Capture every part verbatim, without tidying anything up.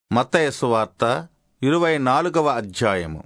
మత్తయి సువార్త ఇరవై నాలుగవ అధ్యాయము.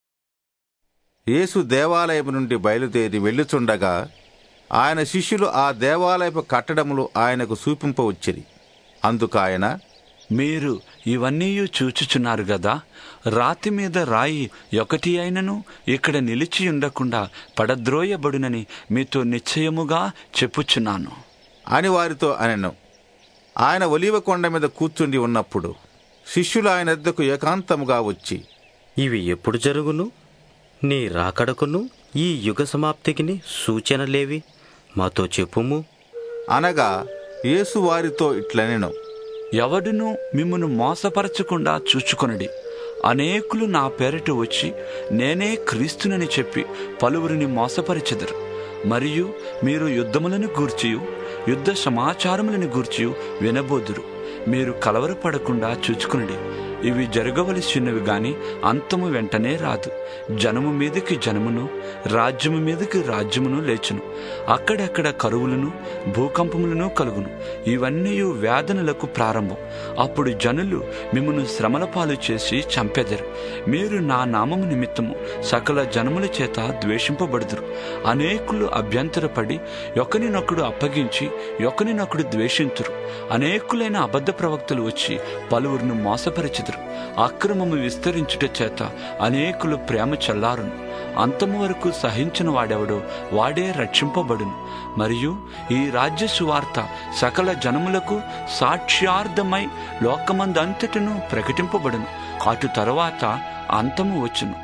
యేసు దేవాలయము నుండి బయలుదేరి వెళ్ళుచుండగా ఆయన శిష్యులు ఆ దేవాలయపు కట్టడములు ఆయనకు చూపింపవచ్చిరి. అందుకాయన, మీరు ఇవన్నీ చూచుచున్నారు గదా, రాతి మీద రాయి ఒకటి అయినను ఇక్కడ నిలిచి ఉండకుండా పడద్రోయబడునని మీతో నిశ్చయముగా చెప్పుచున్నాను అని వారితో అనెను. ఆయన ఒలీవ కొండ మీద కూర్చుండి ఉన్నప్పుడు శిష్యులు ఆయన వద్దకు ఏకాంతముగా వచ్చి, ఇవి ఎప్పుడు జరుగును? నీ రాకడకును ఈ యుగ సమాప్తికిని సూచనలేవి? మాతో చెప్పుము అనగా యేసు వారితో ఇట్లనెను, ఎవడును మిమ్మును మోసపరచకుండా చూచుకొనుడి. అనేకులు నా పేరిట వచ్చి నేనే క్రీస్తునని చెప్పి పలువురిని మోసపరిచెదరు. మరియు మీరు యుద్ధములను గూర్చియు యుద్ధ సమాచారములను గూర్చియు వినబోదురు. మీరు కలవరపడకుండా చూచుకునుడి. ఇవి జరగవలసినవి గాని అంతము వెంటనే రాదు. జనము మీదకి జనమును, రాజ్యము మీదకి రాజ్యమును లేచును. అక్కడక్కడ కరువులను భూకంపములను కలుగును. ఇవన్నీ వేదనలకు ప్రారంభం. అప్పుడు జనులు మిమ్మును శ్రమల పాలు చేసి చంపెదరు. మీరు నా నామము నిమిత్తము సకల జనముల చేత ద్వేషింపబడుదురు. అనేకులు అభ్యంతరపడి ఒకరినొకడు అప్పగించి ఒకరినొకడు ద్వేషింతురు. అనేకులైన అబద్ధ ప్రవక్తలు వచ్చి పలువురిని మోసపరిచెదరు. అక్రమము విస్తరించుట చేత అనేకులు ప్రేమ చల్లారును. అంతము వరకు సహించిన వాడెవడో వాడే రక్షింపబడును. మరియు ఈ రాజ్య సువార్త సకల జనములకు సాక్ష్యార్థమై లోకమందంతటను ప్రకటింపబడును. అటు తరువాత అంతము వచ్చును.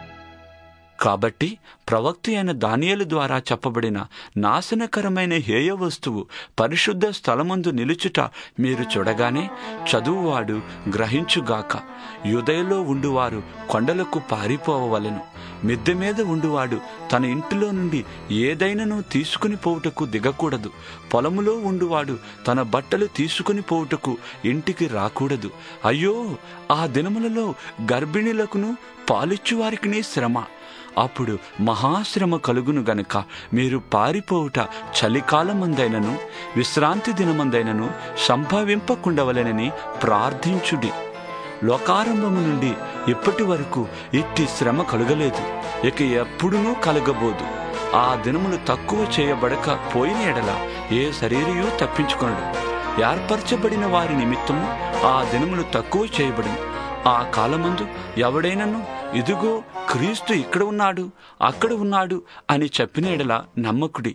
కాబట్టి ప్రవక్త అయిన దానియేలు ద్వారా చెప్పబడిన నాశనకరమైన హేయ వస్తువు పరిశుద్ధ స్థలమందు నిలుచుట మీరు చూడగానే చదువువాడు గ్రహించుగాక. యూదయలో ఉండువారు కొండలకు పారిపోవవలెను. మిద్దె మీద ఉండువాడు తన ఇంటిలో నుండి ఏదైనాను తీసుకుని పోవుటకు దిగకూడదు. పొలములో ఉండువాడు తన బట్టలు తీసుకుని పోవుటకు ఇంటికి రాకూడదు. అయ్యో, ఆ దినములలో గర్భిణులకును పాలిచ్చువారికి శ్రమ. అప్పుడు మహాశ్రమ కలుగును గనుక మీరు పారిపోవుట చలికాలమందైనను విశ్రాంతి దినమందైనను సంభవింపకుండవలెనని ప్రార్థించుడి. లోకారంభము నుండి ఇప్పటి వరకు ఇట్టి శ్రమ కలుగలేదు, ఇక ఎప్పుడునూ కలగబోదు. ఆ దినములు తక్కువ చేయబడక పోయిన ఎడల ఏ శరీరయూ తప్పించుకొనడు. ఏర్పరచబడిన వారి నిమిత్తము ఆ దినములు తక్కువ చేయబడును. ఆ కాలమందు ఎవడైనను ఇదిగో క్రీస్తు ఇక్కడ ఉన్నాడు, అక్కడ ఉన్నాడు అని చెప్పిన ఎడల నమ్మకుడి.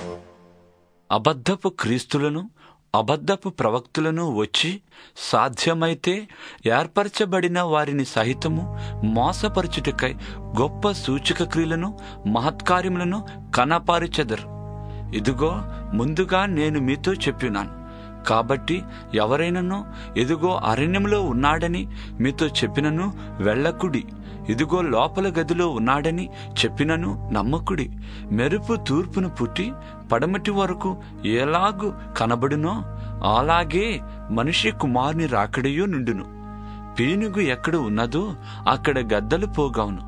అబద్ధపు క్రీస్తులను అబద్ధపు ప్రవక్తులను వచ్చి సాధ్యమైతే ఏర్పరచబడిన వారిని సహితము మోసపరచుటకై గొప్ప సూచక క్రియలను మహత్కార్యములను కనపరచెదరు. ఇదిగో ముందుగా నేను మీతో చెప్పినాను. కాబట్టి ఎవరైనానో ఇదిగో అరణ్యంలో ఉన్నాడని మీతో చెప్పినను వెళ్ళకుడి. ఇదిగో లోపల గదిలో ఉన్నాడని చెప్పినను నమ్మకుడి. మెరుపు తూర్పును పుట్టి పడమటి వరకు ఎలాగు కనబడునో అలాగే మనిషి కుమారుని రాకడయు నుండును. పీనుగు ఎక్కడ ఉన్నదో అక్కడ గద్దలు పోగవును.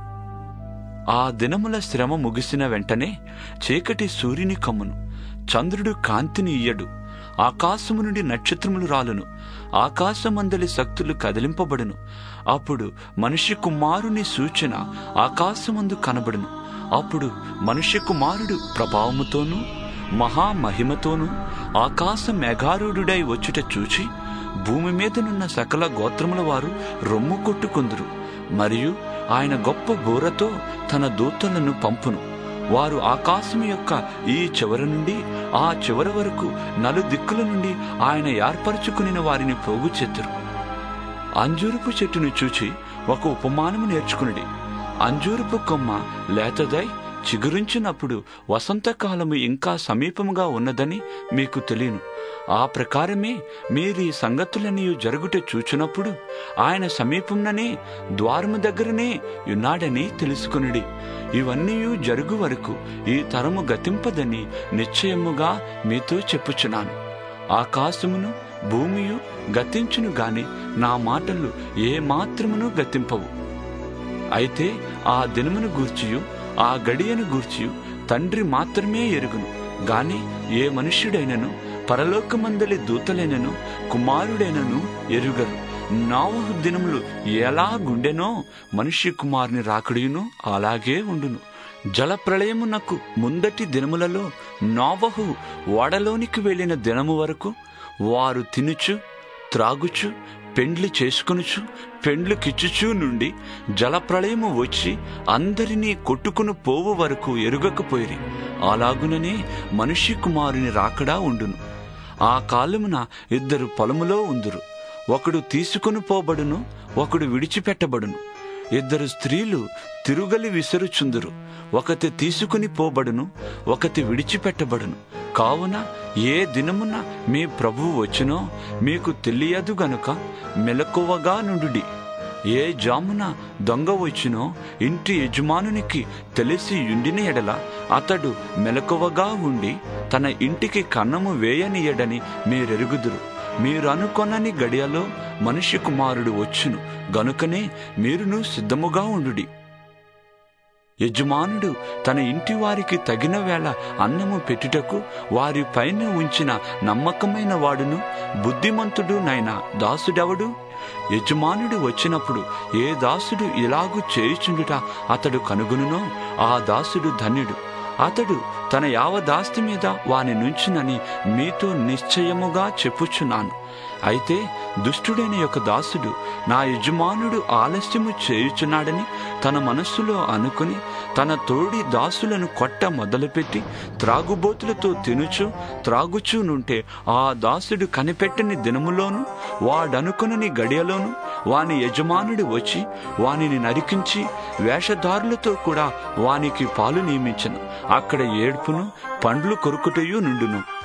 ఆ దినముల శ్రమ ముగిసిన వెంటనే చీకటి సూర్యుని కమ్మును, చంద్రుడు కాంతిని ఇయ్యడు, ఆకాశము నుండి నక్షత్రములు రాలును, ఆకాశమందలి శక్తులు కదిలింపబడును. అప్పుడు మనిషి కుమారుని సూచన ఆకాశమందు కనబడును. అప్పుడు మనిషి కుమారుడు ప్రభావముతోనూ మహామహిమతోనూ ఆకాశ మేఘారూఢుడై వచ్చుట చూచి భూమి మీదనున్న సకల గోత్రముల వారు రొమ్ము కొట్టుకొందురు. మరియు ఆయన గొప్ప బూరతో తన దూతలను పంపును. వారు ఆకాశము యొక్క ఈ చివరి నుండి ఆ చివరి వరకు నలు దిక్కుల నుండి ఆయన ఏర్పరచుకుని వారిని పోగు చేతురు. అంజూరపు చెట్టును చూచి ఒక ఉపమానము నేర్చుకునిడి. అంజూరపు కొమ్మ లేతదై చిగురించినప్పుడు వసంతకాలము ఇంకా సమీపముగా ఉన్నదని మీకు తెలియను. ఆ ప్రకారమే మీరు ఈ సంగతులన్నీ జరుగుట చూచినప్పుడు ఆయన సమీపంలోనే ద్వారము దగ్గరనే ఉన్నాడని తెలుసుకునిడి. ఇవన్నీ జరుగు వరకు ఈ తరము గతింపదని నిశ్చయముగా మీతో చెప్పుచున్నాను. ఆకాశమును భూమియు గతించును గాని నా మాటలు ఏ మాత్రమును గతింపవు. అయితే ఆ దినమును గూర్చియు ఆ గడియను గూర్చియు తండ్రి మాత్రమే ఎరుగును గాని ఏ మనుష్యుడైనను పరలోకమందలి దూతలైనను కుమారుడైనను ఎరుగరు. నోవహు దినములు ఎలాగుండెనో మనుష్య కుమారుని రాకడియును అలాగే ఉండును. జలప్రళయమునకు ముందటి దినములలో నోవహు ఓడలోనికి వెళ్ళిన దినము వరకు వారు తినుచు త్రాగుచు పెండ్లి చేసుకొనుచు పెండ్లు కిచ్చుచూ నుండి జలప్రళయము వచ్చి అందరినీ కొట్టుకుని పోవు వరకు ఎరుగకపోయిరి. అలాగుననే మనుష్య కుమారుని రాకడా ఉండును. ఆ కాలమున ఇద్దరు పొలములో ఉందురు, ఒకడు తీసుకుని పోబడును, ఒకడు విడిచిపెట్టబడును. ఇద్దరు స్త్రీలు తిరుగలి విసరుచుందురు, ఒకటి తీసుకుని పోబడును, ఒకటి విడిచిపెట్టబడును. కావున ఏ దినమున మీ ప్రభువు వచ్చునో మీకు తెలియదు గనుక మెలకువగా నుండుడి. ఏ జామున దొంగ వచ్చునో ఇంటి యజమానునికి తెలిసి యుండిన ఎడల అతడు మెలకువగా ఉండి తన ఇంటికి కన్నము వేయనీయడని మీరెరుగుదురు. మీరు అనుకొనని గడియలో మనుష్య కుమారుడు వచ్చును గనుకనే మీరును సిద్ధముగా ఉండుడి. యజమానుడు తన ఇంటి వారికి తగిన వేళ అన్నము పెట్టుటకు వారి పైన ఉంచిన నమ్మకమైన వాడును బుద్ధిమంతుడు నైనా దాసుడెవడు? యజమానుడు వచ్చినప్పుడు ఏ దాసుడు ఇలాగు చేయుచుండుట అతడు కనుగొనునో ఆ దాసుడు ధన్యుడు. అతడు తన యావదాస్తి మీద వాని నుంచునని మీతో నిశ్చయముగా చెప్పుచున్నాను. అయితే దుష్టుడైన యొక్క దాసుడు నా యజమానుడు ఆలస్యము చేయుచున్నాడని తన మనస్సులో అనుకుని తన తోడి దాసులను కొట్ట మొదలుపెట్టి త్రాగుబోతులతో తినుచు త్రాగుచూ నుంటే ఆ దాసుడు కనిపెట్టని దినములోను వాడనుకునని గడియలోను వాని యజమానుడు వచ్చి వానిని నరికించి వేషధారులతో కూడా వానికి పాలు నియమించను. అక్కడ ఏడ్పును పండ్లు కొరుకుటయు నుండును.